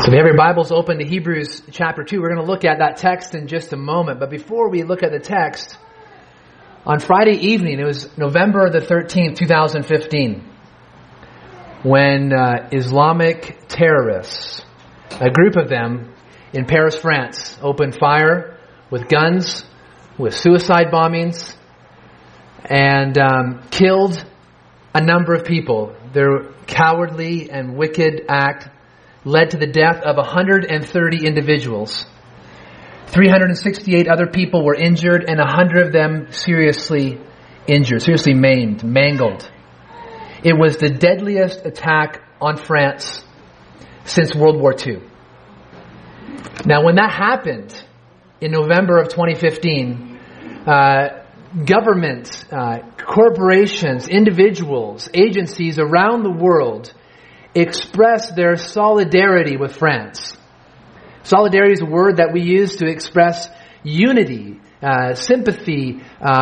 So if you have your Bibles open to Hebrews chapter 2, we're going to look at that text in just a moment. But before we look at the text, on Friday evening, it was November the 13th, 2015, when Islamic terrorists, a group of them in Paris, France, opened fire with guns, with suicide bombings, and killed a number of people. Their cowardly and wicked act led to the death of 130 individuals. 368 other people were injured, and 100 of them seriously injured, seriously maimed, mangled. It was the deadliest attack on France since World War II. Now, when that happened in November of 2015, governments, corporations, individuals, agencies around the world express their solidarity with France. Solidarity is a word that we use to express unity, sympathy,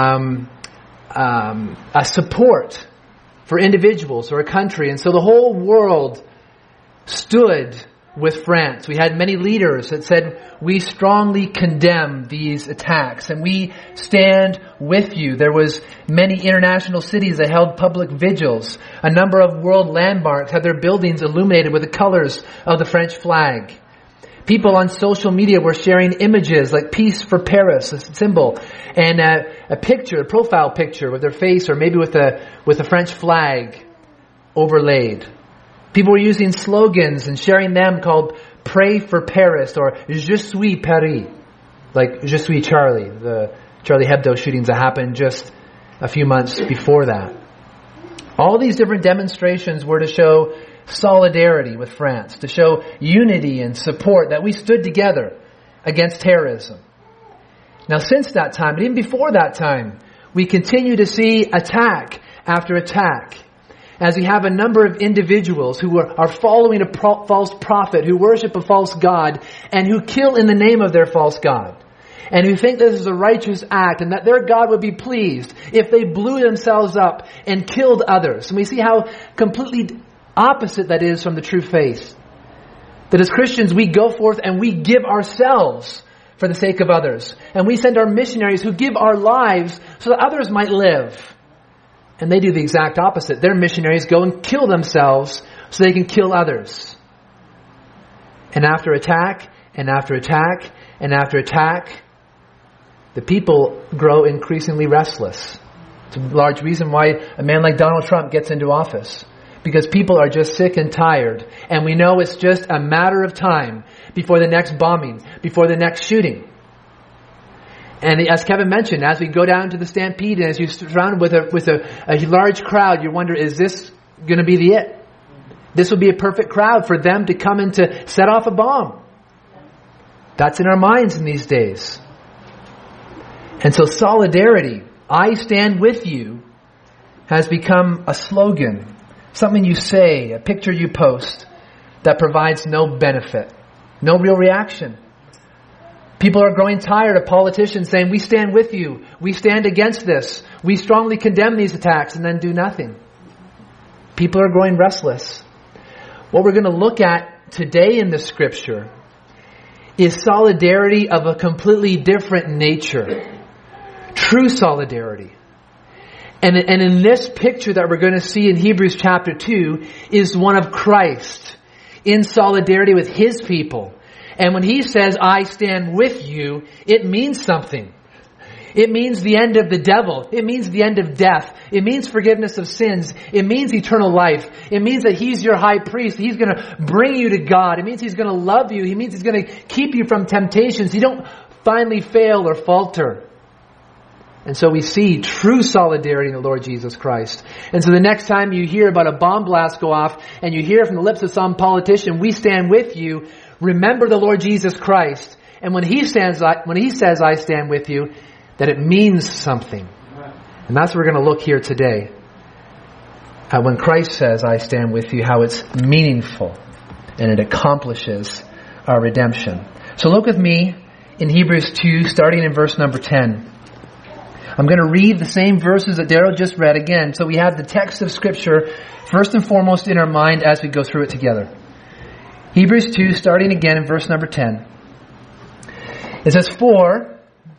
a support for individuals or a country. And so the whole world stood with France. We had many leaders that said, we strongly condemn these attacks and we stand with you. There was many international cities that held public vigils. A number of world landmarks had their buildings illuminated with the colors of the French flag. People on social media were sharing images like Peace for Paris, a symbol, and a picture, a profile picture with their face or maybe with a French flag overlaid. People were using slogans and sharing them called Pray for Paris or Je suis Paris, like Je suis Charlie, the Charlie Hebdo shootings that happened just a few months before that. All these different demonstrations were to show solidarity with France, to show unity and support, that we stood together against terrorism. Now, since that time, but even before that time, we continue to see attack after attack, as we have a number of individuals who are following a false prophet, who worship a false god, and who kill in the name of their false god, and who think this is a righteous act, and that their God would be pleased if they blew themselves up and killed others. And we see how completely opposite that is from the true faith. That as Christians, we go forth and we give ourselves for the sake of others. And we send our missionaries who give our lives so that others might live. And they do the exact opposite. Their missionaries go and kill themselves so they can kill others. And after attack, and after attack, and after attack, the people grow increasingly restless. It's a large reason why a man like Donald Trump gets into office. Because people are just sick and tired. And we know it's just a matter of time before the next bombing, before the next shooting. And as Kevin mentioned, as we go down to the Stampede and as you're surrounded with a large crowd, you wonder, is this going to be the it? This would be a perfect crowd for them to come and to set off a bomb. That's in our minds in these days. And so solidarity, I stand with you, has become a slogan, something you say, a picture you post that provides no benefit, no real reaction. People are growing tired of politicians saying, we stand with you, we stand against this, we strongly condemn these attacks, and then do nothing. People are growing restless. What we're going to look at today in the scripture is solidarity of a completely different nature. True solidarity. And in this picture that we're going to see in Hebrews chapter 2 is one of Christ in solidarity with His people. And when He says, I stand with you, it means something. It means the end of the devil. It means the end of death. It means forgiveness of sins. It means eternal life. It means that He's your high priest. He's going to bring you to God. It means He's going to love you. He means He's going to keep you from temptations. You don't finally fail or falter. And so we see true solidarity in the Lord Jesus Christ. And so the next time you hear about a bomb blast go off and you hear from the lips of some politician, we stand with you, remember the Lord Jesus Christ. And when He says, I stand with you, that it means something. And that's what we're going to look here today. At when Christ says, I stand with you, how it's meaningful and it accomplishes our redemption. So look with me in Hebrews 2, starting in verse number 10. I'm going to read the same verses that Daryl just read again, so we have the text of Scripture first and foremost in our mind as we go through it together. Hebrews 2, starting again in verse number 10. It says, "For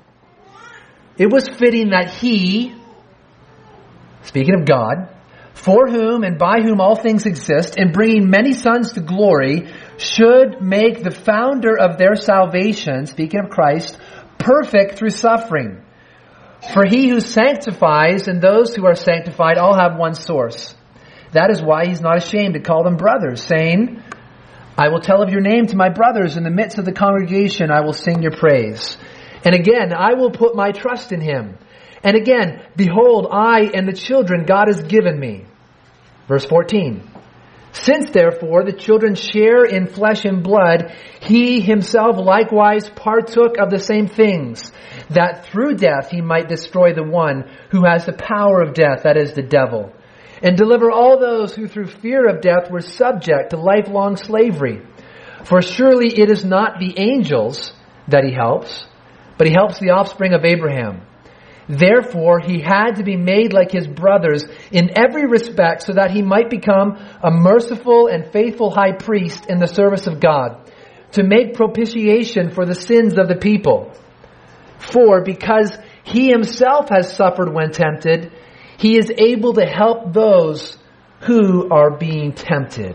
it was fitting that He," speaking of God, "for whom and by whom all things exist, in bringing many sons to glory, should make the founder of their salvation," speaking of Christ, "perfect through suffering. For He who sanctifies and those who are sanctified all have one source. That is why He's not ashamed to call them brothers, saying, 'I will tell of your name to my brothers. In the midst of the congregation I will sing your praise.' And again, I will put my trust in Him. And again, behold, I and the children God has given me." Verse 14. "Since therefore the children share in flesh and blood, He Himself likewise partook of the same things, that through death He might destroy the one who has the power of death, that is the devil, and deliver all those who through fear of death were subject to lifelong slavery. For surely it is not the angels that He helps, but He helps the offspring of Abraham. Therefore He had to be made like His brothers in every respect, so that He might become a merciful and faithful high priest in the service of God, to make propitiation for the sins of the people. For because He Himself has suffered when tempted, He is able to help those who are being tempted."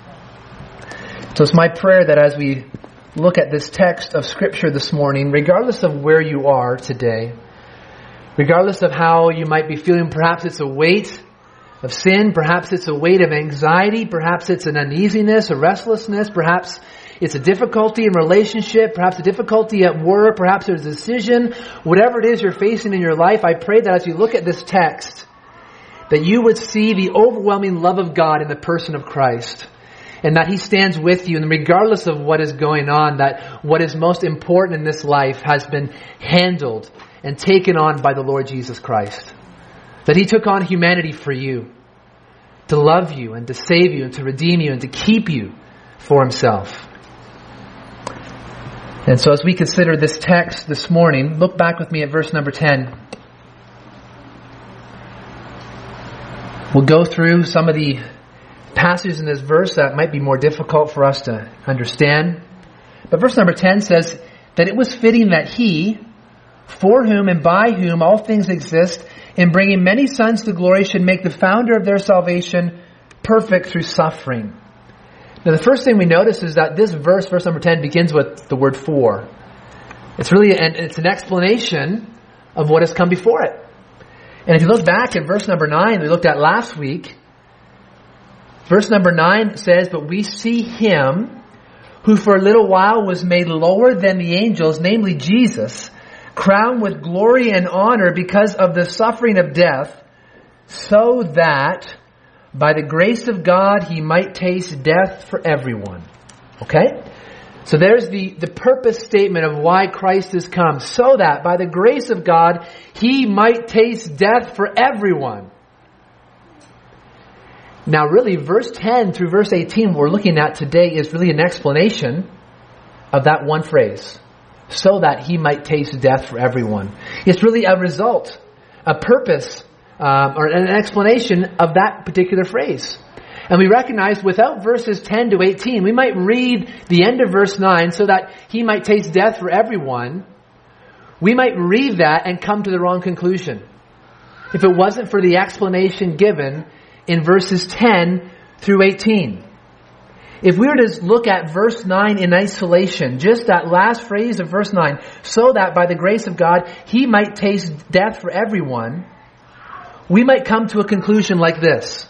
So it's my prayer that as we look at this text of Scripture this morning, regardless of where you are today, regardless of how you might be feeling, perhaps it's a weight of sin, perhaps it's a weight of anxiety, perhaps it's an uneasiness, a restlessness, perhaps it's a difficulty in relationship, perhaps a difficulty at work, perhaps there's a decision, whatever it is you're facing in your life, I pray that as you look at this text, that you would see the overwhelming love of God in the person of Christ, and that He stands with you, and regardless of what is going on, that what is most important in this life has been handled and taken on by the Lord Jesus Christ. That He took on humanity for you, to love you and to save you and to redeem you and to keep you for Himself. And so as we consider this text this morning, look back with me at verse number 10. We'll go through some of the passages in this verse that might be more difficult for us to understand. But verse number 10 says that it was fitting that He, for whom and by whom all things exist, in bringing many sons to glory, should make the founder of their salvation perfect through suffering. Now the first thing we notice is that this verse, verse number 10, begins with the word "for." It's really it's an explanation of what has come before it. And if you look back at verse number 9, we looked at last week, verse number 9 says, "But we see Him who for a little while was made lower than the angels, namely Jesus, crowned with glory and honor because of the suffering of death, so that by the grace of God He might taste death for everyone." Okay? So there's the purpose statement of why Christ has come, so that by the grace of God He might taste death for everyone. Now really, verse 10 through verse 18 we're looking at today is really an explanation of that one phrase. So that He might taste death for everyone. It's really a result, a purpose, or an explanation of that particular phrase. And we recognize without verses 10 to 18, we might read the end of verse 9, so that He might taste death for everyone. We might read that and come to the wrong conclusion, if it wasn't for the explanation given in verses 10 through 18. If we were to look at verse 9 in isolation, just that last phrase of verse 9, so that by the grace of God He might taste death for everyone, we might come to a conclusion like this: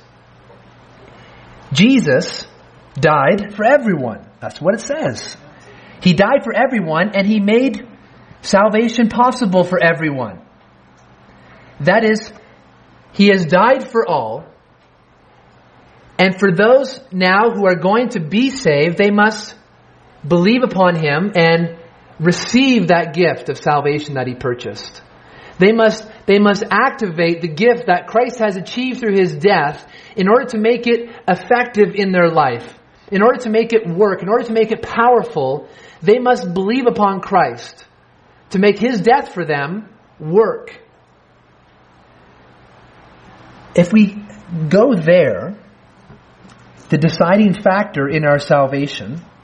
Jesus died for everyone. That's what it says. He died for everyone, and He made salvation possible for everyone. That is, He has died for all. And for those now who are going to be saved, they must believe upon Him and receive that gift of salvation that He purchased. They must activate the gift that Christ has achieved through His death in order to make it effective in their life. In order to make it work, in order to make it powerful, they must believe upon Christ to make His death for them work. If we go there, the deciding factor in our salvation,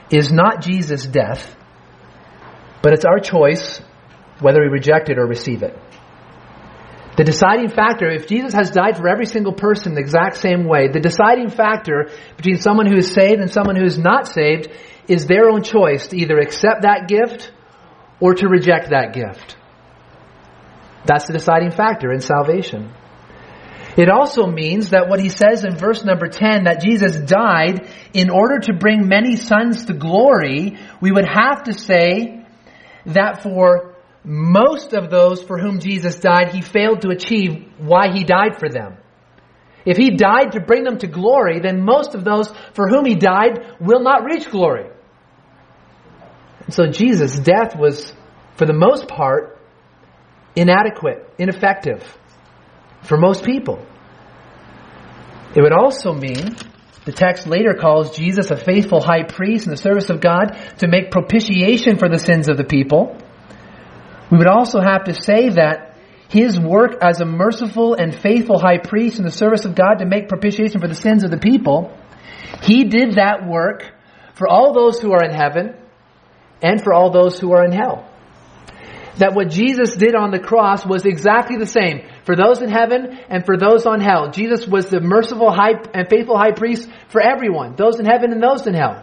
is not Jesus' death, but it's our choice whether we reject it or receive it. The deciding factor, if Jesus has died for every single person the exact same way, the deciding factor between someone who is saved and someone who is not saved is their own choice to either accept that gift or to reject that gift. That's the deciding factor in salvation. It also means that what he says in verse number 10, that Jesus died in order to bring many sons to glory, we would have to say that for most of those for whom Jesus died, he failed to achieve why he died for them. If he died to bring them to glory, then most of those for whom he died will not reach glory. And so Jesus' death was, for the most part, inadequate, ineffective for most people. It would also mean, the text later calls Jesus a faithful high priest in the service of God to make propitiation for the sins of the people. We would also have to say that his work as a merciful and faithful high priest in the service of God to make propitiation for the sins of the people, he did that work for all those who are in heaven and for all those who are in hell. That what Jesus did on the cross was exactly the same for those in heaven and for those on hell. Jesus was the merciful high and faithful high priest for everyone, those in heaven and those in hell.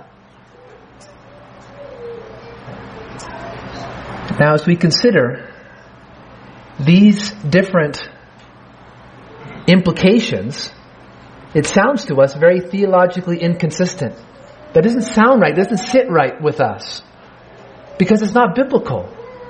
Now, as we consider these different implications, it sounds to us very theologically inconsistent. That doesn't sound right, doesn't sit right with us, because it's not biblical.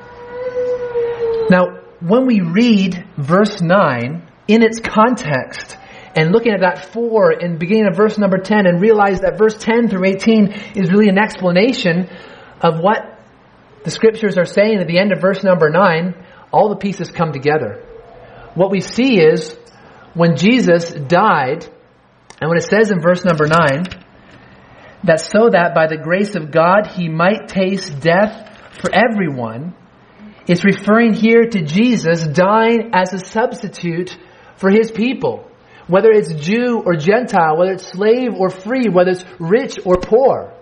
Now, when we read verse 9 in its context, and looking at that 4 in beginning of verse number 10, and realize that verse 10 through 18 is really an explanation of what the scriptures are saying at the end of verse number 9, all the pieces come together. What we see is when Jesus died, and when it says in verse number 9, that so that by the grace of God he might taste death for everyone, it's referring here to Jesus dying as a substitute for his people. Whether it's Jew or Gentile, whether it's slave or free, whether it's rich or poor.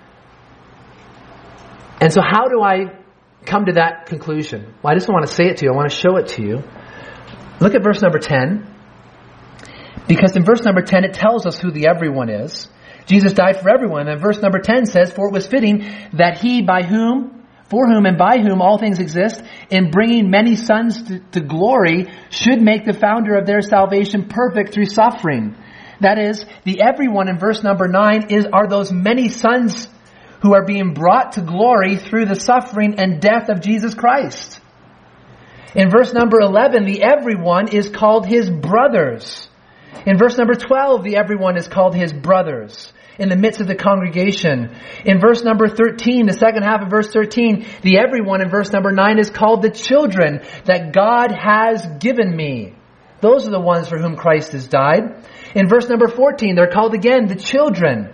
And so how do I come to that conclusion? Well, I just don't want to say it to you. I want to show it to you. Look at verse number 10. Because in verse number 10, it tells us who the everyone is. Jesus died for everyone. And verse number 10 says, for it was fitting that he for whom and by whom all things exist, in bringing many sons to glory, should make the founder of their salvation perfect through suffering. That is, the everyone in verse number 9 are those many sons who are being brought to glory through the suffering and death of Jesus Christ. In verse number 11, the everyone is called his brothers. In verse number 12, the everyone is called his brothers in the midst of the congregation. In verse number 13, the second half of verse 13, the everyone in verse number 9 is called the children that God has given me. Those are the ones for whom Christ has died. In verse number 14, they're called again the children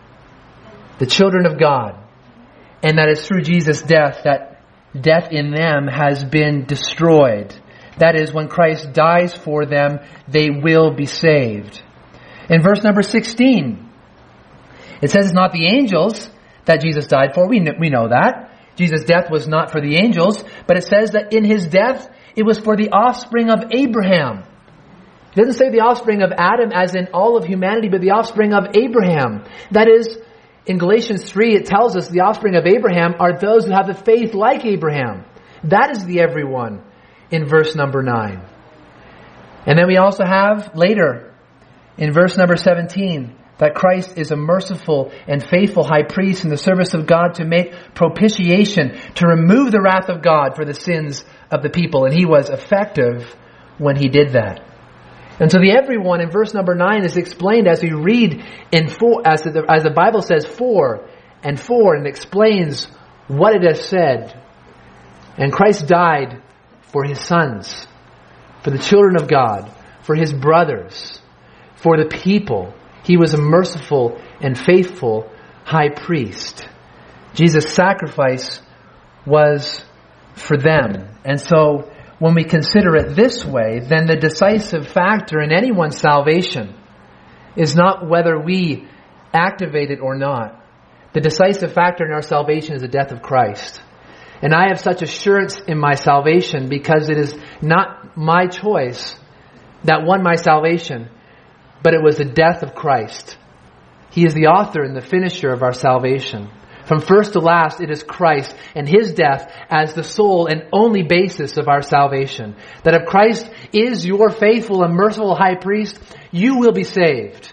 of God. And that is through Jesus' death that death in them has been destroyed. That is, when Christ dies for them, they will be saved. In verse number 16, it says it's not the angels that Jesus died for. We know that. Jesus' death was not for the angels, but it says that in his death, it was for the offspring of Abraham. It doesn't say the offspring of Adam as in all of humanity, but the offspring of Abraham. That is, in Galatians 3, it tells us the offspring of Abraham are those who have the faith like Abraham. That is the everyone in verse number 9. And then we also have later in verse number 17 that Christ is a merciful and faithful high priest in the service of God to make propitiation, to remove the wrath of God for the sins of the people. And he was effective when he did that. And so the everyone in verse number 9 is explained as we read in 4, as the Bible says 4 and 4, and explains what it has said. And Christ died for his sons, for the children of God, for his brothers, for the people. He was a merciful and faithful high priest. Jesus' sacrifice was for them. And so when we consider it this way, then the decisive factor in anyone's salvation is not whether we activate it or not. The decisive factor in our salvation is the death of Christ. And I have such assurance in my salvation because it is not my choice that won my salvation, but it was the death of Christ. He is the author and the finisher of our salvation. From first to last, it is Christ and His death as the sole and only basis of our salvation. That if Christ is your faithful and merciful high priest, you will be saved.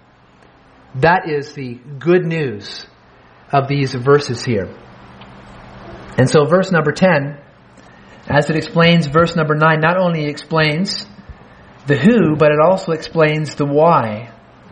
That is the good news of these verses here. And so verse number 10, as it explains verse number 9, not only explains the who, but it also explains the why.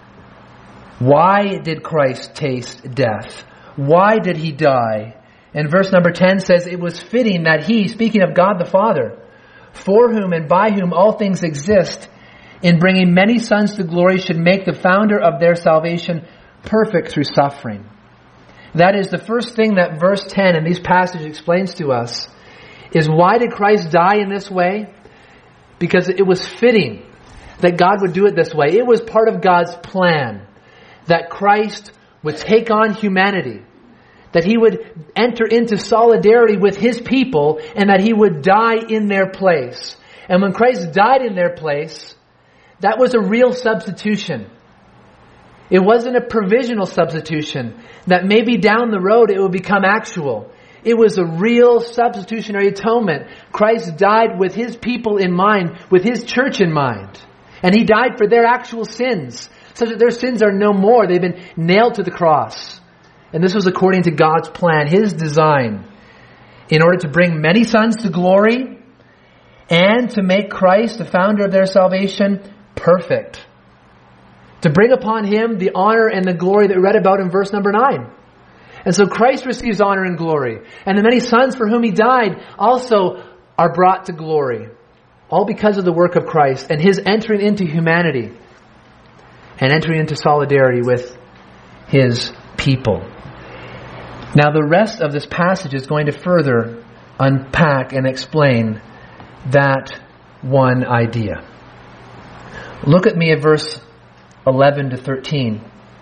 Why did Christ taste death? Why did He die? And verse number 10 says, it was fitting that He, speaking of God the Father, for whom and by whom all things exist, in bringing many sons to glory, should make the founder of their salvation perfect through suffering. That is the first thing that verse 10 in these passages explains to us, is why did Christ die in this way? Because it was fitting that God would do it this way. It was part of God's plan that Christ would take on humanity, that He would enter into solidarity with His people, and that He would die in their place. And when Christ died in their place, that was a real substitution. It wasn't a provisional substitution that maybe down the road it would become actual. It was a real substitutionary atonement. Christ died with His people in mind, with His church in mind. And He died for their actual sins, so that their sins are no more. They've been nailed to the cross. And this was according to God's plan, His design, in order to bring many sons to glory and to make Christ, the founder of their salvation, perfect. To bring upon Him the honor and the glory that we read about in verse number 9. And so Christ receives honor and glory. And the many sons for whom He died also are brought to glory. All because of the work of Christ and His entering into humanity and entering into solidarity with His people. Now the rest of this passage is going to further unpack and explain that one idea. Look at me at verse 11 to 13.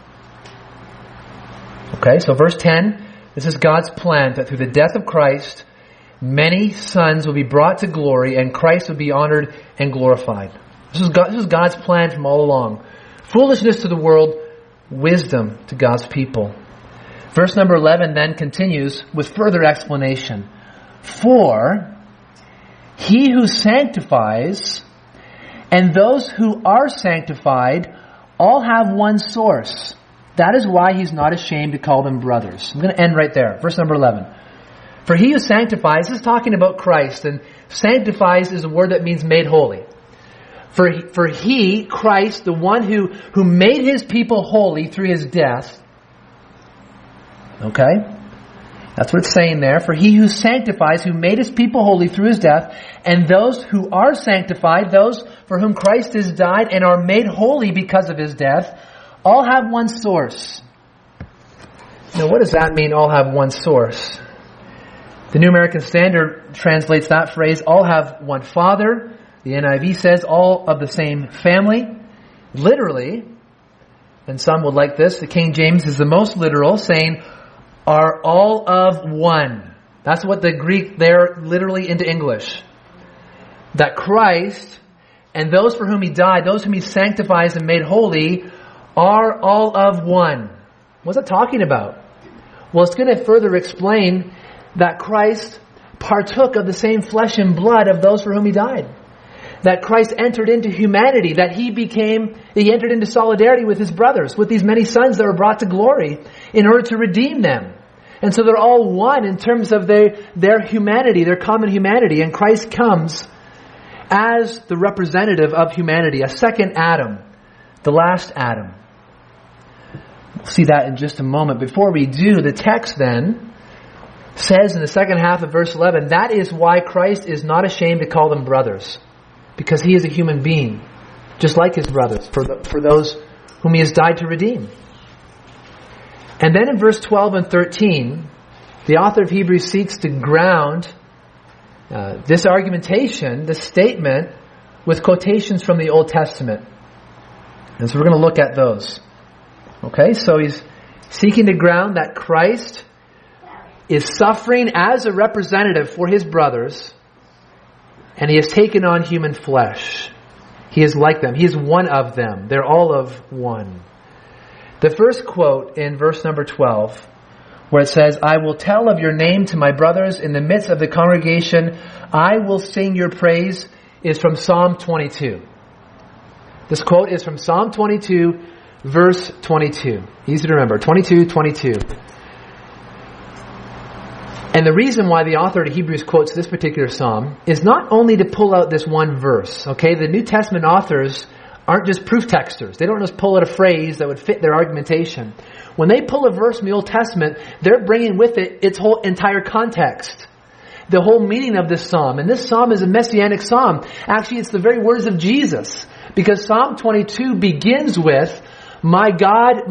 Okay, so verse 10, this is God's plan that through the death of Christ, many sons will be brought to glory and Christ will be honored and glorified. This is God's plan from all along. Foolishness to the world, wisdom to God's people. Verse number 11 then continues with further explanation. For He who sanctifies and those who are sanctified all have one source. That is why He's not ashamed to call them brothers. I'm going to end right there. Verse number 11. For He who sanctifies, this is talking about Christ, and sanctifies is a word that means made holy. For He, Christ, the one who made His people holy through His death. Okay? That's what it's saying there. For He who sanctifies, who made His people holy through His death, and those who are sanctified, those for whom Christ has died and are made holy because of His death, all have one source. Now what does that mean, all have one source? The New American Standard translates that phrase, all have one Father. The NIV says all of the same family. Literally, and some would like this, the King James is the most literal, saying, are all of one. That's what the Greek there literally into English. That Christ and those for whom He died, those whom He sanctifies and made holy, are all of one. What's it talking about? Well, it's going to further explain that Christ partook of the same flesh and blood of those for whom He died. That Christ entered into humanity, that He entered into solidarity with His brothers, with these many sons that were brought to glory in order to redeem them. And so they're all one in terms of their humanity, their common humanity. And Christ comes as the representative of humanity, a second Adam, the last Adam. We'll see that in just a moment. Before we do, the text then says in the second half of verse 11, that is why Christ is not ashamed to call them brothers. Because He is a human being, just like His brothers, for those whom He has died to redeem. And then in verse 12 and 13, the author of Hebrews seeks to ground this argumentation, this statement, with quotations from the Old Testament. And so we're going to look at those. Okay, so seeking to ground that Christ is suffering as a representative for his brothers, and he has taken on human flesh. He is like them. He is one of them. They're all of one. The first quote in verse number 12, where it says, I will tell of your name to my brothers in the midst of the congregation. I will sing your praise, is from Psalm 22. This quote is from Psalm 22, verse 22. Easy to remember. 22:22. And the reason why the author of Hebrews quotes this particular psalm is not only to pull out this one verse. Okay, the New Testament authors aren't just proof texters. They don't just pull out a phrase that would fit their argumentation. When they pull a verse from the Old Testament, they're bringing with it its whole entire context. The whole meaning of this psalm. And this psalm is a messianic psalm. Actually, it's the very words of Jesus. Because Psalm 22 begins with, my God,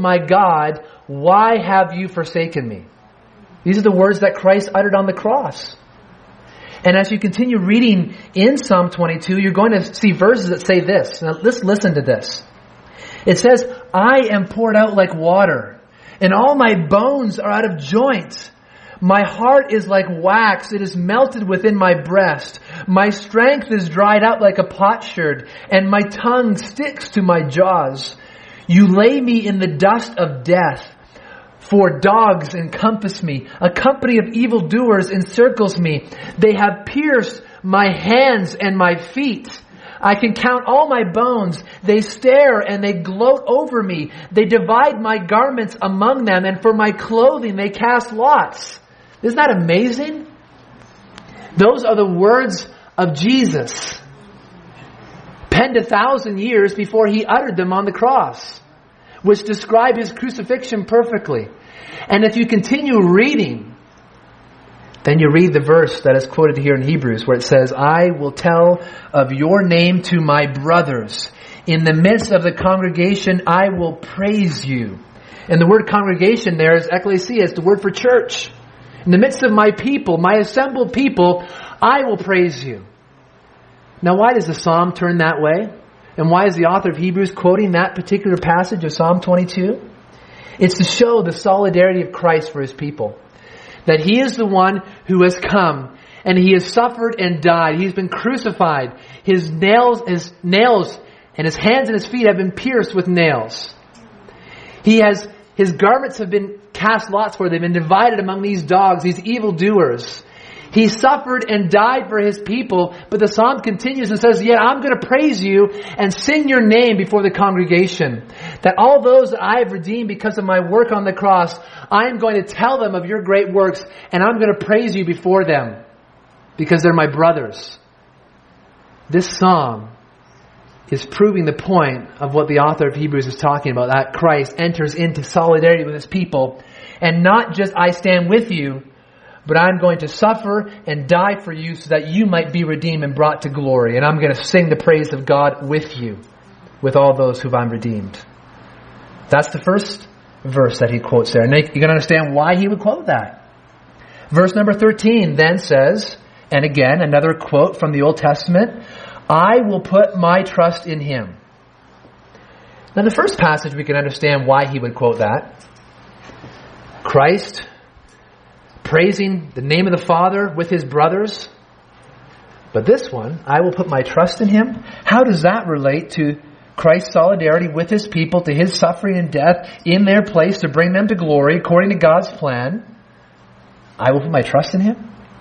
why have you forsaken me? These are the words that Christ uttered on the cross. And as you continue reading in Psalm 22, you're going to see verses that say this. Now let's listen to this. It says, I am poured out like water, and all my bones are out of joint. My heart is like wax. It is melted within my breast. My strength is dried out like a potsherd, and my tongue sticks to my jaws. You lay me in the dust of death. For dogs encompass me. A company of evildoers encircles me. They have pierced my hands and my feet. I can count all my bones. They stare and they gloat over me. They divide my garments among them, and for my clothing they cast lots. Isn't that amazing? Those are the words of Jesus, penned 1,000 years before he uttered them on the cross, which describe his crucifixion perfectly. And if you continue reading, then you read the verse that is quoted here in Hebrews, where it says, I will tell of your name to my brothers. In the midst of the congregation, I will praise you. And the word congregation there is ekklesia. It's the word for church. In the midst of my people, my assembled people, I will praise you. Now, why does the psalm turn that way? And why is the author of Hebrews quoting that particular passage of Psalm 22? It's to show the solidarity of Christ for his people. That he is the one who has come and he has suffered and died. He's been crucified. His nails and his hands and his feet have been pierced with nails. His garments have been cast lots for. They've been divided among these dogs, these evildoers. He suffered and died for his people, but the psalm continues and says, yet I'm going to praise you and sing your name before the congregation. That all those that I have redeemed because of my work on the cross, I am going to tell them of your great works, and I'm going to praise you before them because they're my brothers. This psalm is proving the point of what the author of Hebrews is talking about, that Christ enters into solidarity with his people, and not just I stand with you, but I'm going to suffer and die for you so that you might be redeemed and brought to glory. And I'm going to sing the praise of God with you, with all those who I've redeemed. That's the first verse that he quotes there. And you're going to understand why he would quote that. Verse number 13 then says, and again, another quote from the Old Testament, I will put my trust in him. Now, the first passage, we can understand why he would quote that. Christ praising the name of the Father with his brothers. But this one, I will put my trust in him. How does that relate to Christ's solidarity with his people, to his suffering and death in their place to bring them to glory according to God's plan? I will put my trust in him.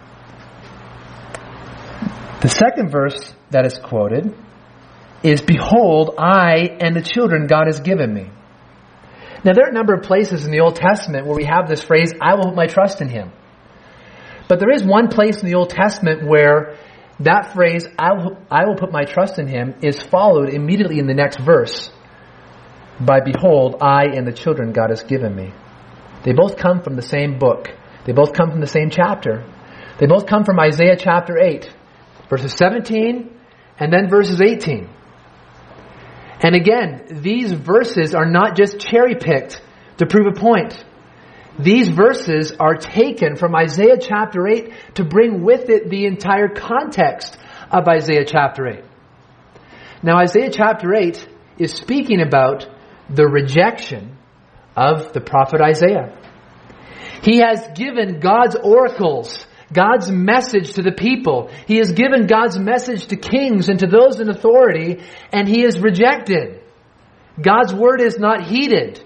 The second verse that is quoted is, behold, I and the children God has given me. Now, there are a number of places in the Old Testament where we have this phrase, I will put my trust in him. But there is one place in the Old Testament where that phrase, I will put my trust in him, is followed immediately in the next verse by, behold, I and the children God has given me. They both come from the same book. They both come from the same chapter. They both come from Isaiah chapter 8, verses 17 and then verses 18. And again, these verses are not just cherry-picked to prove a point. These verses are taken from Isaiah chapter 8 to bring with it the entire context of Isaiah chapter 8. Now, Isaiah chapter 8 is speaking about the rejection of the prophet Isaiah. He has given God's oracles, God's message to the people. He has given God's message to kings and to those in authority, and he is rejected. God's word is not heeded.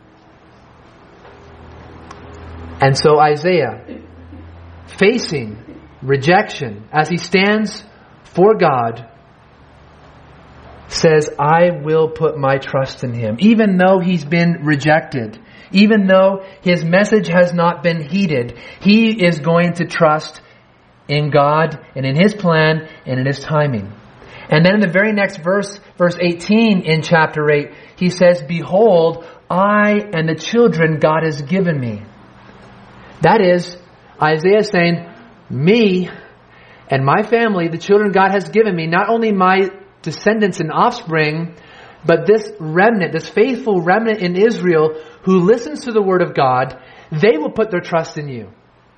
And so Isaiah, facing rejection as he stands for God, says, I will put my trust in him. Even though he's been rejected, even though his message has not been heeded, he is going to trust in God and in his plan and in his timing. And then in the very next verse, verse 18 in chapter 8, he says, behold, I and the children God has given me. That is, Isaiah is saying, me and my family, the children God has given me, not only my descendants and offspring, but this remnant, this faithful remnant in Israel who listens to the word of God, they will put their trust in you.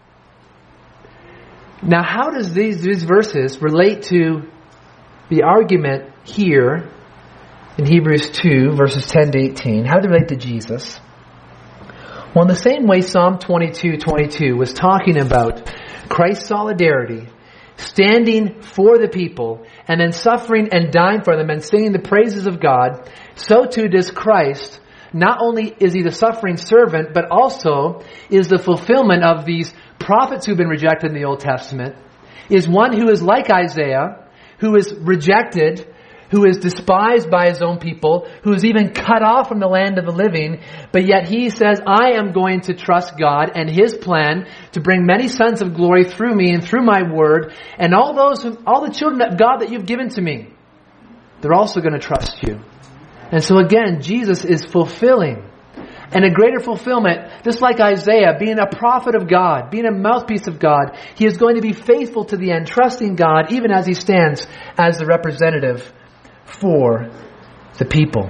Now, how does these verses relate to the argument here in Hebrews 2, verses 10 to 18? How do they relate to Jesus? Well, in the same way Psalm 22:22 was talking about Christ's solidarity, standing for the people, and then suffering and dying for them and singing the praises of God, so too does Christ. Not only is he the suffering servant, but also is the fulfillment of these prophets who've been rejected in the Old Testament, is one who is like Isaiah, who is rejected, who is despised by his own people, who is even cut off from the land of the living, but yet he says, I am going to trust God and his plan to bring many sons of glory through me and through my word, and all the children of God that you've given to me, they're also going to trust you. And so again, Jesus is fulfilling, and a greater fulfillment, just like Isaiah, being a prophet of God, being a mouthpiece of God, he is going to be faithful to the end, trusting God even as he stands as the representative for the people.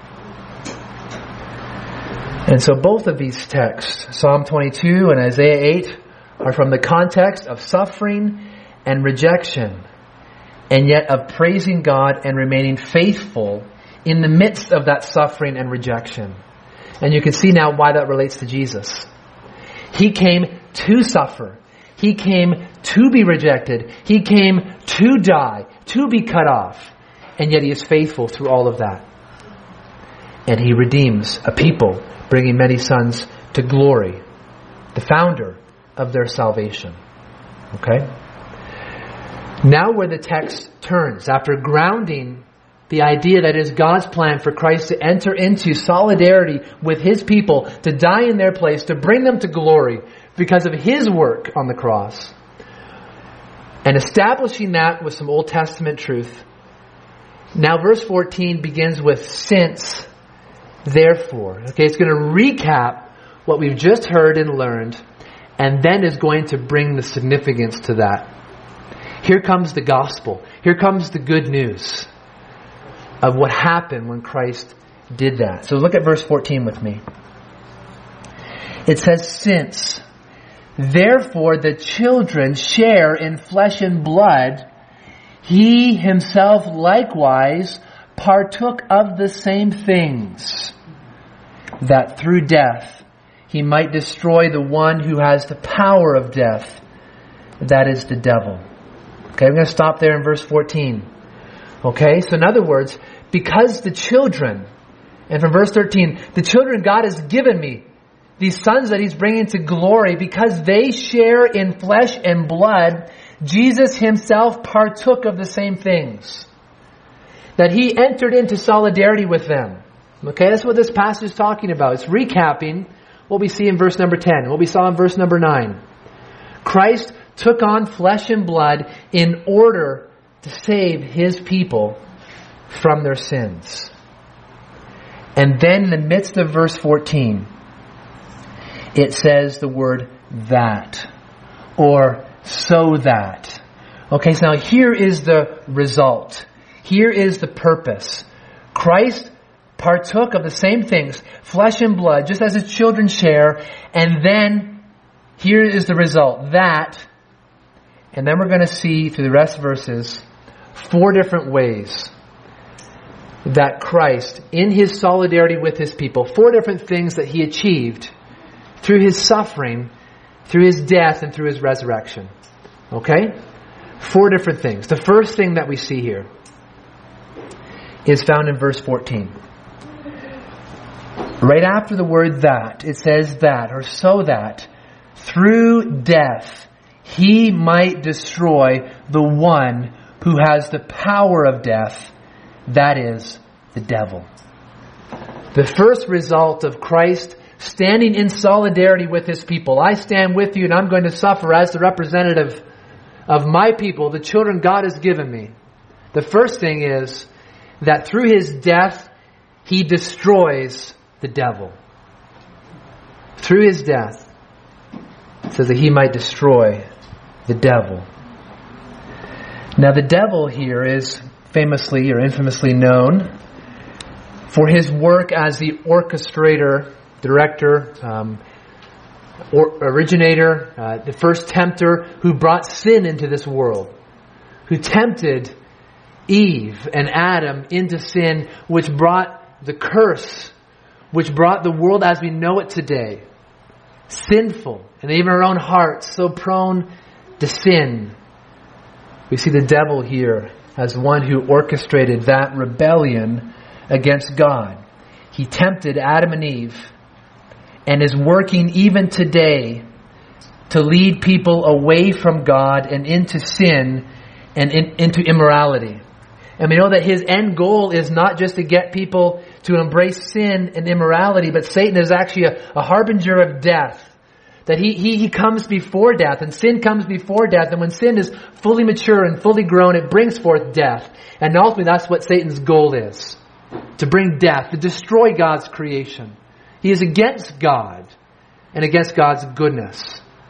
And so both of these texts, Psalm 22 and Isaiah 8, are from the context of suffering and rejection, and yet of praising God and remaining faithful in the midst of that suffering and rejection. And you can see now why that relates to Jesus. He came to suffer. He came to be rejected. He came to die, to be cut off. And yet he is faithful through all of that. And he redeems a people, bringing many sons to glory, the founder of their salvation. Okay? Now where the text turns, after grounding the idea that it is God's plan for Christ to enter into solidarity with his people, to die in their place, to bring them to glory because of his work on the cross, and establishing that with some Old Testament truth. Now verse 14 begins with since, therefore. Okay, it's going to recap what we've just heard and learned, and then is going to bring the significance to that. Here comes the gospel. Here comes the good news of what happened when Christ did that. So look at verse 14 with me. It says, since, therefore the children share in flesh and blood, he himself likewise partook of the same things, that through death he might destroy the one who has the power of death, that is the devil. Okay, I'm going to stop there in verse 14. Okay, so in other words, because the children, and from verse 13, the children God has given me, these sons that he's bringing to glory, because they share in flesh and blood, Jesus himself partook of the same things. That he entered into solidarity with them. Okay, that's what this passage is talking about. It's recapping what we see in verse number 10, what we saw in verse number 9. Christ took on flesh and blood in order to save his people from their sins. And then in the midst of verse 14, it says the word that, or so that. Okay, so now here is the result. Here is the purpose. Christ partook of the same things, flesh and blood, just as his children share, and then here is the result, that, and then we're going to see through the rest of verses 4 different ways that Christ, in his solidarity with his people, 4 different things that he achieved through his suffering, through his death, and through his resurrection. Okay? 4 different things. The first thing that we see here is found in verse 14. Right after the word that, it says that, or so that, through death, he might destroy the one who has the power of death, that is, the devil. The first result of Christ standing in solidarity with his people. I stand with you and I'm going to suffer as the representative of my people, the children God has given me. The first thing is that through his death, he destroys the devil. Through his death, it says that he might destroy the devil. Now the devil here is famously or infamously known for his work as the orchestrator, director, originator, the first tempter who brought sin into this world, who tempted Eve and Adam into sin, which brought the curse, which brought the world as we know it today, sinful, and even our own hearts so prone to sin. We see the devil here as one who orchestrated that rebellion against God. He tempted Adam and Eve and is working even today to lead people away from God and into sin and into immorality. And we know that his end goal is not just to get people to embrace sin and immorality, but Satan is actually a harbinger of death. That he comes before death, and sin comes before death. And when sin is fully mature and fully grown, it brings forth death. And ultimately that's what Satan's goal is. To bring death, to destroy God's creation. He is against God and against God's goodness.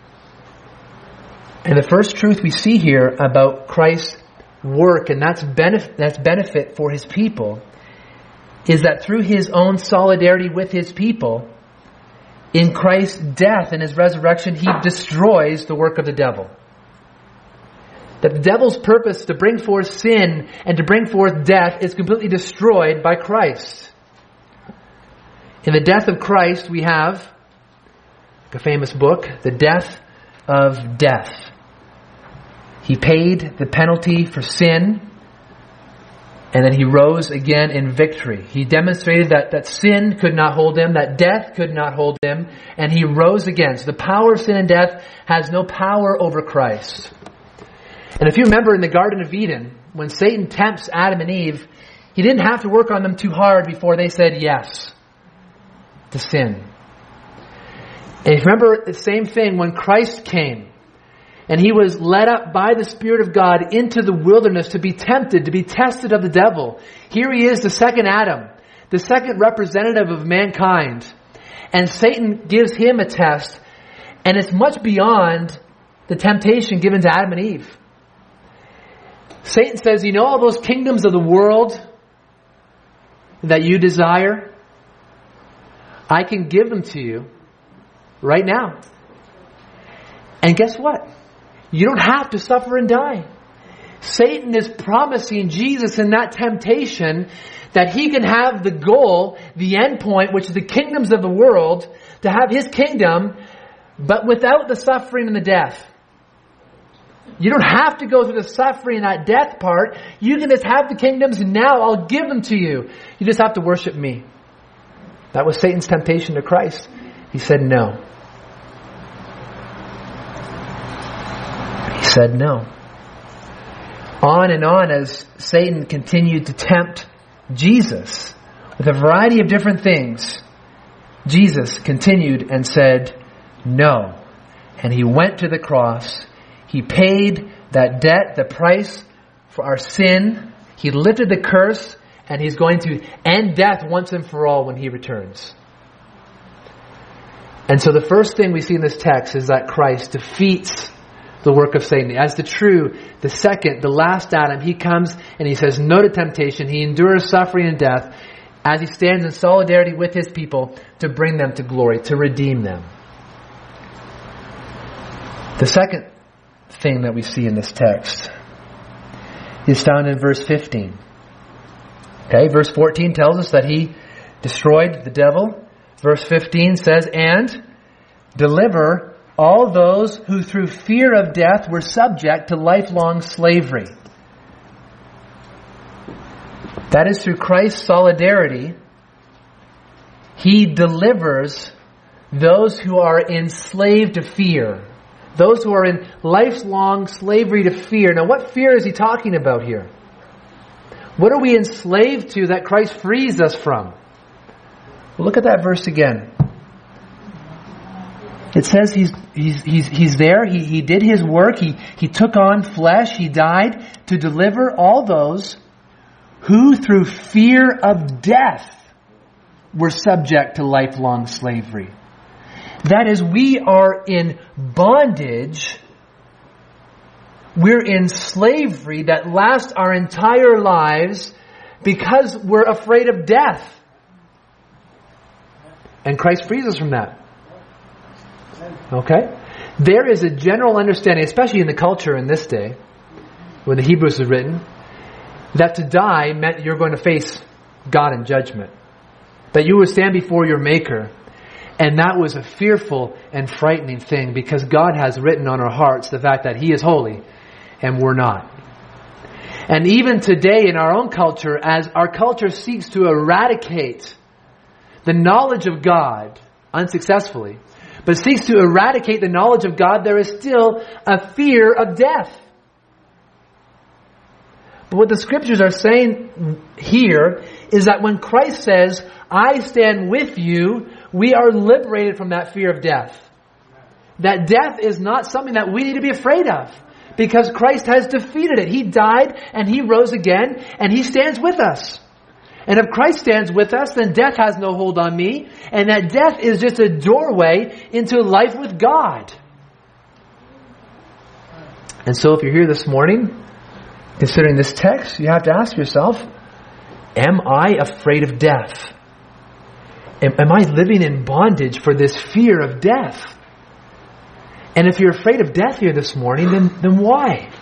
And the first truth we see here about Christ's work, and that's benefit for his people, is that through his own solidarity with his people, in Christ's death and his resurrection, he destroys the work of the devil. That the devil's purpose to bring forth sin and to bring forth death is completely destroyed by Christ. In the death of Christ, we have a famous book, The Death of Death. He paid the penalty for sin, and then he rose again in victory. He demonstrated that sin could not hold him, that death could not hold him, and he rose again. So the power of sin and death has no power over Christ. And if you remember in the Garden of Eden, when Satan tempts Adam and Eve, he didn't have to work on them too hard before they said yes to sin. And if you remember the same thing when Christ came, and he was led up by the Spirit of God into the wilderness to be tempted, to be tested of the devil. Here he is, the second Adam, the second representative of mankind. And Satan gives him a test, and it's much beyond the temptation given to Adam and Eve. Satan says, you know all those kingdoms of the world that you desire? I can give them to you right now. And guess what? You don't have to suffer and die. Satan is promising Jesus in that temptation that he can have the goal, the end point, which is the kingdoms of the world, to have his kingdom, but without the suffering and the death. You don't have to go through the suffering and that death part. You can just have the kingdoms now. I'll give them to you. You just have to worship me. That was Satan's temptation to Christ. He said no. He said no. On and on as Satan continued to tempt Jesus with a variety of different things, Jesus continued and said no. And he went to the cross. He paid that debt, the price for our sin. He lifted the curse, and he's going to end death once and for all when he returns. And so the first thing we see in this text is that Christ defeats the work of Satan. As the second, the last Adam, he comes and he says no to temptation. He endures suffering and death as he stands in solidarity with his people to bring them to glory, to redeem them. The second thing that we see in this text is found in verse 15. Okay, verse 14 tells us that he destroyed the devil. Verse 15 says, and deliver all those who through fear of death were subject to lifelong slavery. That is through Christ's solidarity. He delivers those who are enslaved to fear. Those who are in lifelong slavery to fear. Now, what fear is he talking about here? What are we enslaved to that Christ frees us from? Well, look at that verse again. It says he's there. He did his work. He took on flesh. He died to deliver all those who through fear of death were subject to lifelong slavery. That is, we are in bondage. We're in slavery that lasts our entire lives because we're afraid of death. And Christ frees us from that. Okay? There is a general understanding, especially in the culture in this day, when the Hebrews was written, that to die meant you're going to face God in judgment. That you would stand before your Maker. And that was a fearful and frightening thing because God has written on our hearts the fact that He is holy and we're not. And even today in our own culture, as our culture seeks to eradicate the knowledge of God unsuccessfully, but seeks to eradicate the knowledge of God, there is still a fear of death. But what the Scriptures are saying here is that when Christ says, I stand with you, we are liberated from that fear of death. That death is not something that we need to be afraid of because Christ has defeated it. He died and He rose again and He stands with us. And if Christ stands with us, then death has no hold on me. And that death is just a doorway into life with God. And so if you're here this morning, considering this text, you have to ask yourself, am I afraid of death? Am I living in bondage for this fear of death? And if you're afraid of death here this morning, then why?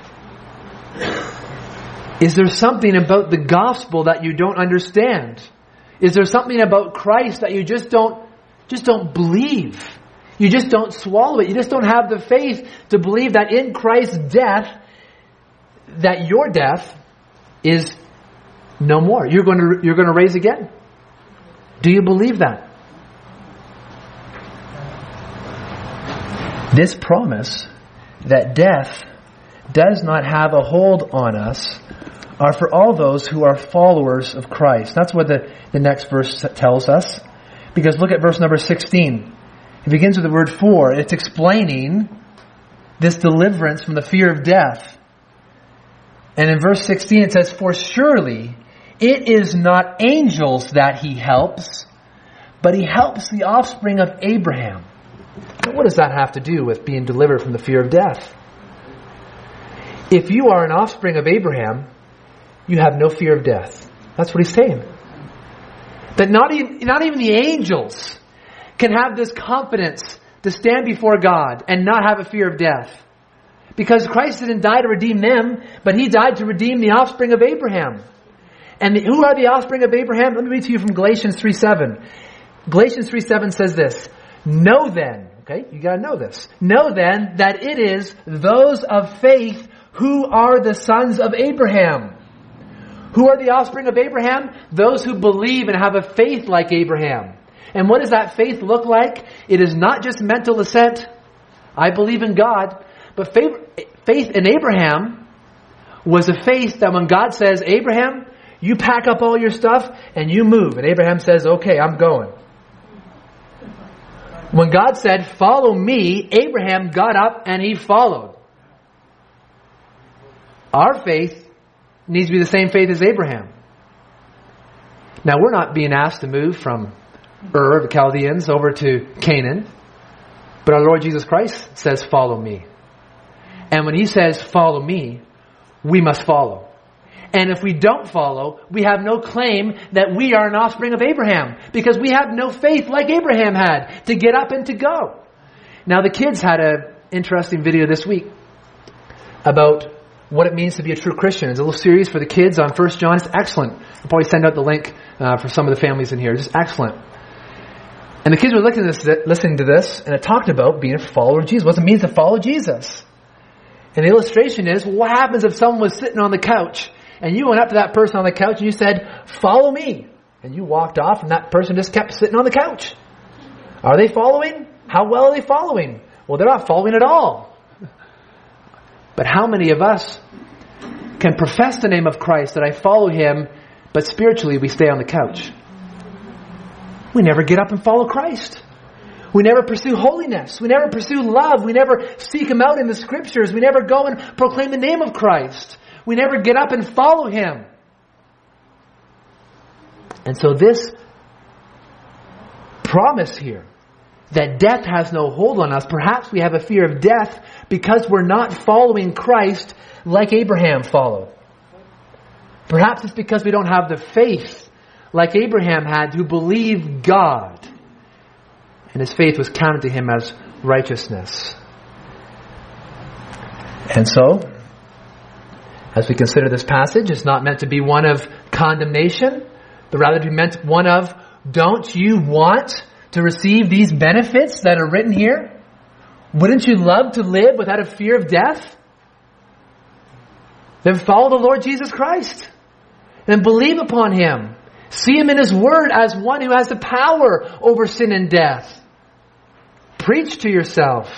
Is there something about the gospel that you don't understand? Is there something about Christ that you just don't believe? You just don't swallow it. You just don't have the faith to believe that in Christ's death, that your death is no more. You're going to raise again. Do you believe that? This promise that death does not have a hold on us are for all those who are followers of Christ. That's what the next verse tells us. Because look at verse number 16. It begins with the word for. It's explaining this deliverance from the fear of death. And in verse 16 it says, for surely it is not angels that He helps, but He helps the offspring of Abraham. Now, what does that have to do with being delivered from the fear of death? If you are an offspring of Abraham, you have no fear of death. That's what He's saying. That not even the angels can have this confidence to stand before God and not have a fear of death. Because Christ didn't die to redeem them, but He died to redeem the offspring of Abraham. And who are the offspring of Abraham? Let me read to you from Galatians 3:7. Galatians 3:7 says this, know then, okay, you got to know this. Know then that it is those of faith who are the sons of Abraham. Who are the offspring of Abraham? Those who believe and have a faith like Abraham. And what does that faith look like? It is not just mental assent. I believe in God. But faith in Abraham was a faith that when God says, Abraham, you pack up all your stuff and you move. And Abraham says, okay, I'm going. When God said, follow me, Abraham got up and he followed. Our faith needs to be the same faith as Abraham. Now, we're not being asked to move from Ur of the Chaldeans over to Canaan. But our Lord Jesus Christ says, follow me. And when He says, follow me, we must follow. And if we don't follow, we have no claim that we are an offspring of Abraham. Because we have no faith like Abraham had to get up and to go. Now the kids had an interesting video this week about what it means to be a true Christian. It's a little series for the kids on 1 John. It's excellent. I'll probably send out the link for some of the families in here. It's just excellent. And the kids were listening to this, and it talked about being a follower of Jesus. What it means to follow Jesus. And the illustration is, what happens if someone was sitting on the couch, and you went up to that person on the couch and you said, "Follow me." And you walked off, and that person just kept sitting on the couch. Are they following? How well are they following? Well, they're not following at all. But how many of us can profess the name of Christ, that I follow Him, but spiritually we stay on the couch? We never get up and follow Christ. We never pursue holiness. We never pursue love. We never seek Him out in the Scriptures. We never go and proclaim the name of Christ. We never get up and follow Him. And so this promise here, that death has no hold on us, perhaps we have a fear of death because we're not following Christ like Abraham followed. Perhaps it's because we don't have the faith like Abraham had, who believed God, and his faith was counted to him as righteousness. And so, as we consider this passage, it's not meant to be one of condemnation, but rather to be meant one of, don't you want to receive these benefits that are written here? Wouldn't you love to live without a fear of death? Then follow the Lord Jesus Christ. And believe upon Him. See Him in His Word as one who has the power over sin and death. Preach to yourself.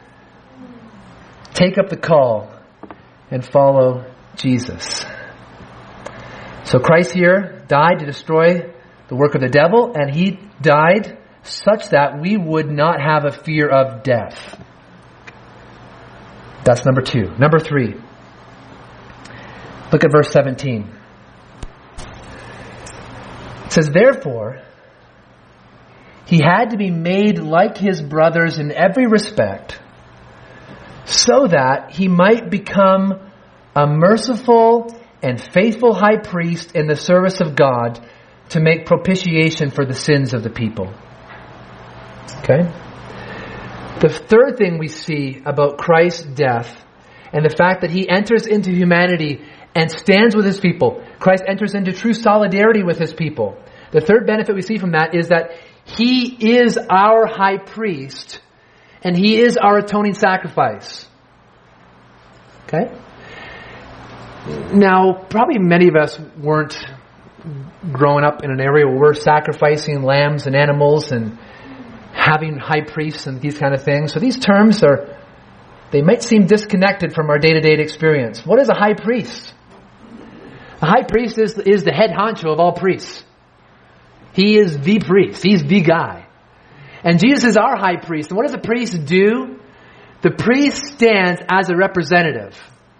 Take up the call and follow Jesus. So Christ here died to destroy the work of the devil, and He died such that we would not have a fear of death. That's number 2. Number 3. Look at verse 17. It says, "Therefore, He had to be made like His brothers in every respect, so that He might become a merciful and faithful high priest in the service of God to make propitiation for the sins of the people." Okay? The third thing we see about Christ's death and the fact that He enters into humanity and stands with His people. Christ enters into true solidarity with His people. The third benefit we see from that is that He is our high priest and He is our atoning sacrifice. Okay? Now, probably many of us weren't growing up in an area where we're sacrificing lambs and animals and having high priests and these kind of things. So these terms they might seem disconnected from our day-to-day experience. What is a high priest? A high priest is the head honcho of all priests. He is the priest. He's the guy. And Jesus is our high priest. And what does a priest do? The priest stands as a representative.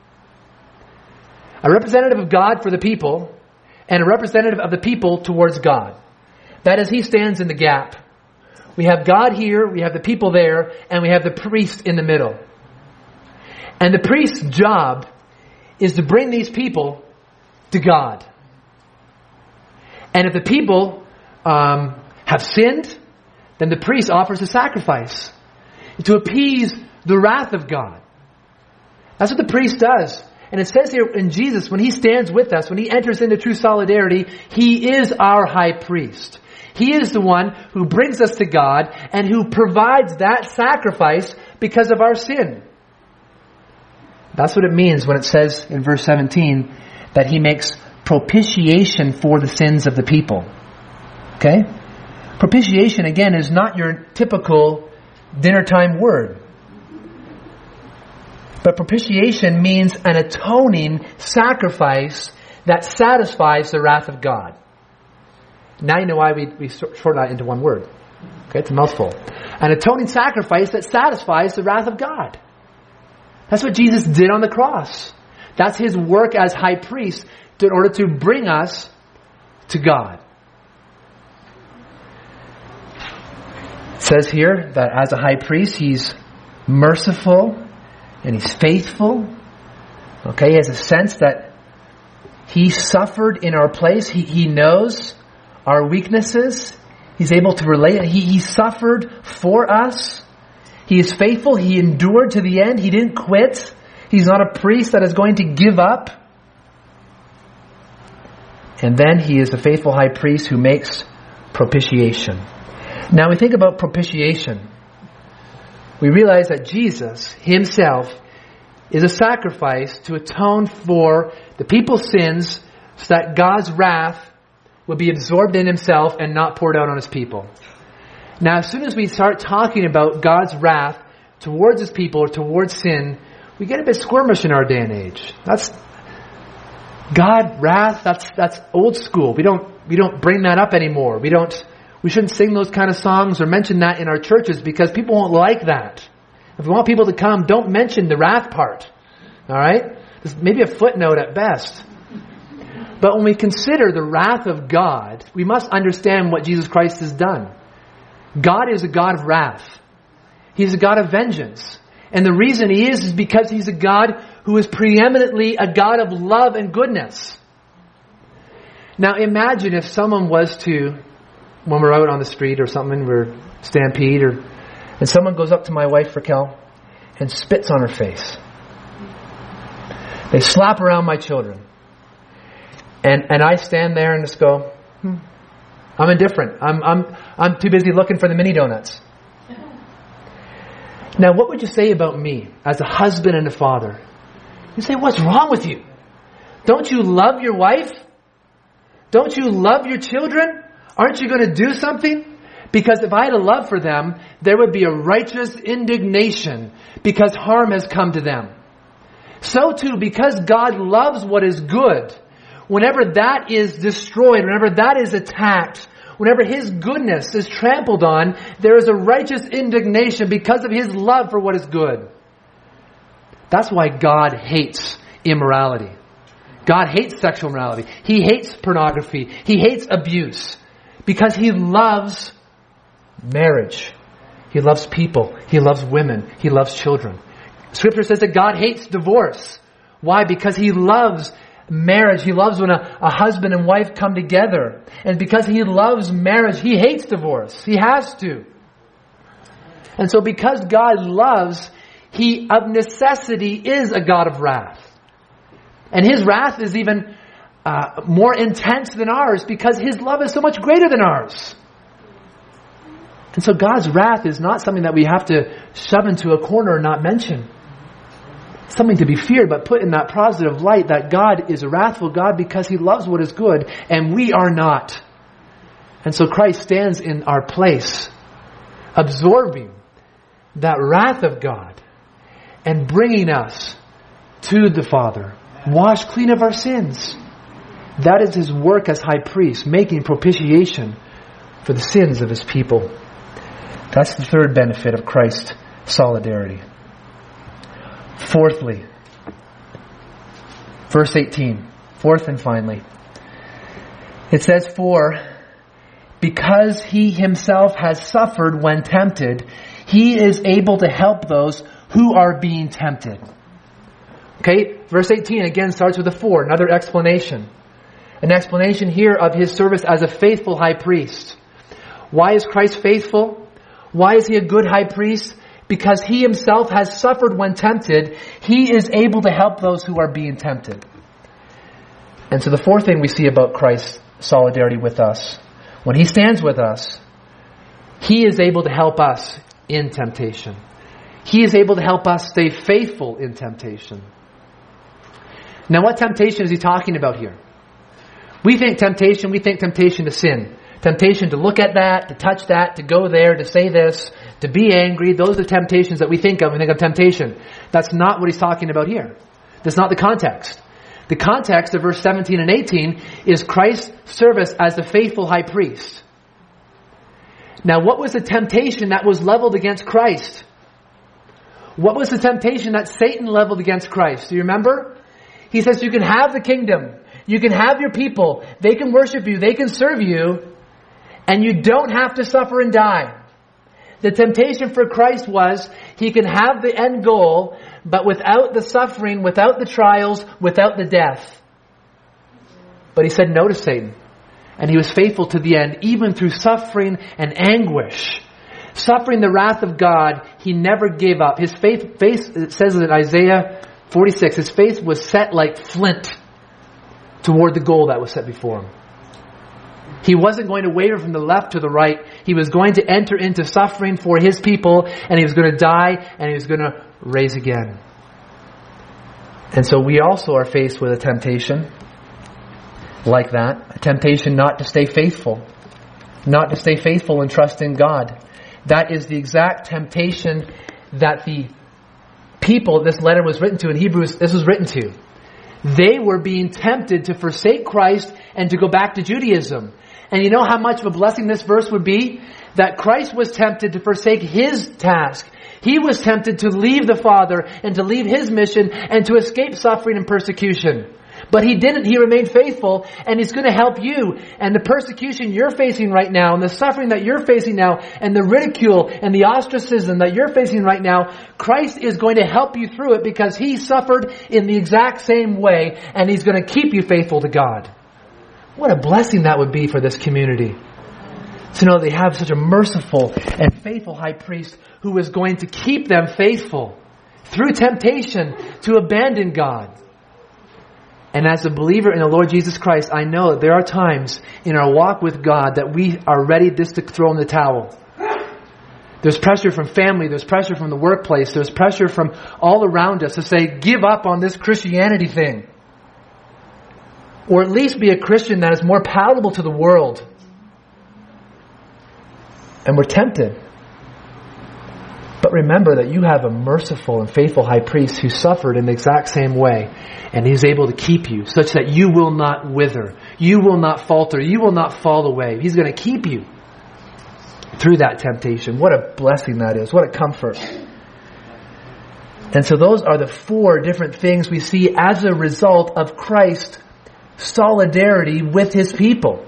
A representative of God for the people, and a representative of the people towards God. That is, he stands in the gap. We have God here, we have the people there, and we have the priest in the middle. And the priest's job is to bring these people to God. And if the people have sinned, then the priest offers a sacrifice to appease the wrath of God. That's what the priest does. And it says here in Jesus, when He stands with us, when He enters into true solidarity, He is our high priest. He is the one who brings us to God and who provides that sacrifice because of our sin. That's what it means when it says in verse 17 that He makes propitiation for the sins of the people. Okay? Propitiation, again, is not your typical dinner time word. But propitiation means an atoning sacrifice that satisfies the wrath of God. Now you know why we shorten that into one word. Okay, it's a mouthful. An atoning sacrifice that satisfies the wrath of God. That's what Jesus did on the cross. That's His work as high priest in order to bring us to God. It says here that as a high priest, He's merciful and He's faithful. Okay, He has a sense that He suffered in our place. He knows our weaknesses. He's able to relate. He suffered for us. He is faithful. He endured to the end. He didn't quit. He's not a priest that is going to give up. And then he is the faithful high priest who makes propitiation. Now we think about propitiation. We realize that Jesus himself is a sacrifice to atone for the people's sins so that God's wrath will be absorbed in himself and not poured out on his people. Now, as soon as we start talking about God's wrath towards his people or towards sin, we get a bit squirmish in our day and age. That's God wrath. That's old school. We don't bring that up anymore. We shouldn't sing those kind of songs or mention that in our churches because people won't like that. If we want people to come, don't mention the wrath part. All right? There's maybe a footnote at best. But when we consider the wrath of God, we must understand what Jesus Christ has done. God is a God of wrath. He's a God of vengeance. And the reason he is because he's a God who is preeminently a God of love and goodness. Now imagine if someone was to, when we're out on the street or something, we're stampede, and someone goes up to my wife Raquel and spits on her face. They slap around my children. And I stand there and just go, I'm indifferent. I'm too busy looking for the mini donuts. Now, what would you say about me as a husband and a father? You say, what's wrong with you? Don't you love your wife? Don't you love your children? Aren't you going to do something? Because if I had a love for them, there would be a righteous indignation because harm has come to them. So too, because God loves what is good, whenever that is destroyed, whenever that is attacked, whenever his goodness is trampled on, there is a righteous indignation because of his love for what is good. That's why God hates immorality. God hates sexual immorality. He hates pornography. He hates abuse because he loves marriage. He loves people. He loves women. He loves children. Scripture says that God hates divorce. Why? Because he loves marriage. He loves when a husband and wife come together. And because he loves marriage, he hates divorce. He has to. And so because God loves, he of necessity is a God of wrath. And his wrath is even more intense than ours because his love is so much greater than ours. And so God's wrath is not something that we have to shove into a corner and not mention. Something to be feared, but put in that positive light that God is a wrathful God because he loves what is good and we are not. And so Christ stands in our place, absorbing that wrath of God and bringing us to the Father, washed clean of our sins. That is his work as high priest, making propitiation for the sins of his people. That's the third benefit of Christ's solidarity. Fourthly, verse 18, fourth and finally, it says, "For because he himself has suffered when tempted, he is able to help those who are being tempted." Okay, verse 18 again starts with a "for," another explanation. An explanation here of his service as a faithful high priest. Why is Christ faithful? Why is he a good high priest? Because he himself has suffered when tempted, he is able to help those who are being tempted. And so the fourth thing we see about Christ's solidarity with us, when he stands with us, he is able to help us in temptation. He is able to help us stay faithful in temptation. Now, what temptation is he talking about here? We think temptation to sin. Temptation to look at that, to touch that, to go there, to say this, to be angry. Those are the temptations that we think of when we think of temptation. That's not what he's talking about here. That's not the context. The context of verse 17 and 18 is Christ's service as the faithful high priest. Now, what was the temptation that was leveled against Christ? What was the temptation that Satan leveled against Christ? Do you remember? He says, you can have the kingdom. You can have your people. They can worship you. They can serve you. And you don't have to suffer and die. The temptation for Christ was he can have the end goal, but without the suffering, without the trials, without the death. But he said no to Satan. And he was faithful to the end, even through suffering and anguish. Suffering the wrath of God, he never gave up. His faith, it says in Isaiah 46, his face was set like flint toward the goal that was set before him. He wasn't going to waver from the left to the right. He was going to enter into suffering for his people, and he was going to die, and he was going to rise again. And so we also are faced with a temptation like that. A temptation not to stay faithful. Not to stay faithful and trust in God. That is the exact temptation that the people this letter was written to in Hebrews, this was written to. They were being tempted to forsake Christ and to go back to Judaism. And you know how much of a blessing this verse would be? That Christ was tempted to forsake his task. He was tempted to leave the Father and to leave his mission and to escape suffering and persecution. But he didn't. He remained faithful, and he's going to help you. And the persecution you're facing right now, and the suffering that you're facing now, and the ridicule and the ostracism that you're facing right now, Christ is going to help you through it because he suffered in the exact same way, and he's going to keep you faithful to God. What a blessing that would be for this community. To know they have such a merciful and faithful high priest who is going to keep them faithful through temptation to abandon God. And as a believer in the Lord Jesus Christ, I know that there are times in our walk with God that we are ready just to throw in the towel. There's pressure from family, there's pressure from the workplace, there's pressure from all around us to say, give up on this Christianity thing. Or at least be a Christian that is more palatable to the world. And we're tempted. But remember that you have a merciful and faithful high priest who suffered in the exact same way. And he's able to keep you such that you will not wither. You will not falter. You will not fall away. He's going to keep you through that temptation. What a blessing that is. What a comfort. And so those are the 4 different things we see as a result of Christ's solidarity with his people.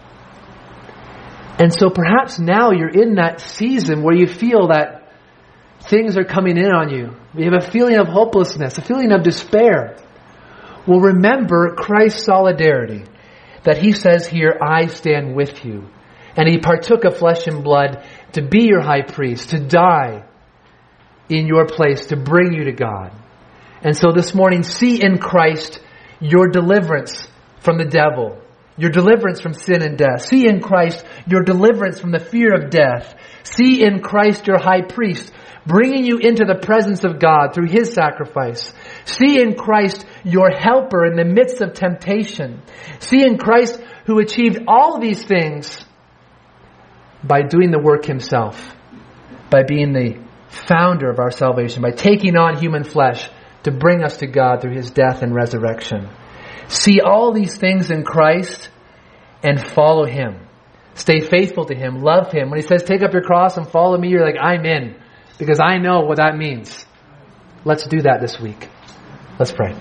And so perhaps now you're in that season where you feel that things are coming in on you. You have a feeling of hopelessness, a feeling of despair. Well, remember Christ's solidarity. That he says here, I stand with you. And he partook of flesh and blood to be your high priest, to die in your place, to bring you to God. And so this morning, see in Christ your deliverance from the devil. Your deliverance from sin and death. See in Christ your deliverance from the fear of death. See in Christ your high priest, bringing you into the presence of God through his sacrifice. See in Christ your helper in the midst of temptation. See in Christ who achieved all of these things by doing the work himself, by being the founder of our salvation, by taking on human flesh to bring us to God through his death and resurrection. See all these things in Christ and follow him. Stay faithful to him. Love him. When he says, take up your cross and follow me, you're like, I'm in. Because I know what that means. Let's do that this week. Let's pray.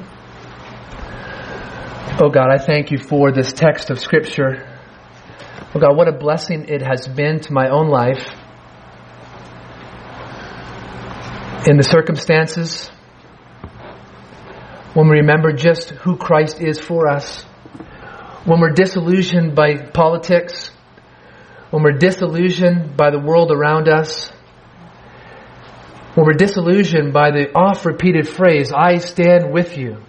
Oh God, I thank you for this text of Scripture. Oh God, what a blessing it has been to my own life. In the circumstances, when we remember just who Christ is for us, when we're disillusioned by politics, when we're disillusioned by the world around us, when we're disillusioned by the oft-repeated phrase, I stand with you.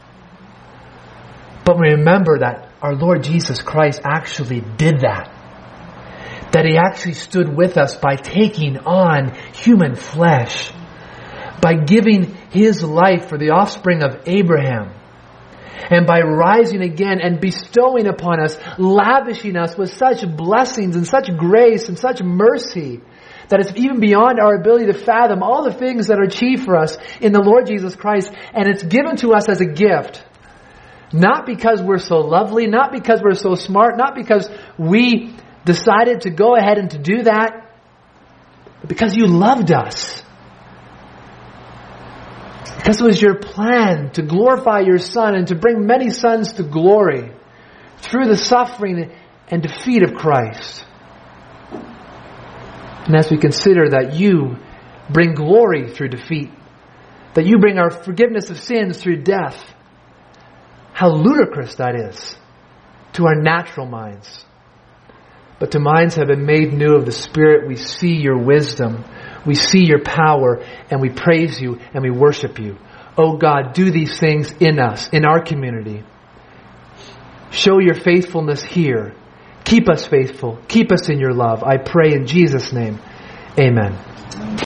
But we remember that our Lord Jesus Christ actually did that. That he actually stood with us by taking on human flesh, by giving his life for the offspring of Abraham, and by rising again and bestowing upon us, lavishing us with such blessings and such grace and such mercy that it's even beyond our ability to fathom all the things that are achieved for us in the Lord Jesus Christ. And it's given to us as a gift. Not because we're so lovely, not because we're so smart, not because we decided to go ahead and to do that, but because you loved us. Because it was your plan to glorify your Son and to bring many sons to glory through the suffering and defeat of Christ. And as we consider that you bring glory through defeat, that you bring our forgiveness of sins through death, how ludicrous that is to our natural minds. But to minds have been made new of the Spirit, we see your wisdom, we see your power, and we praise you and we worship you. Oh God, do these things in us, in our community. Show your faithfulness here. Keep us faithful. Keep us in your love. I pray in Jesus' name. Amen.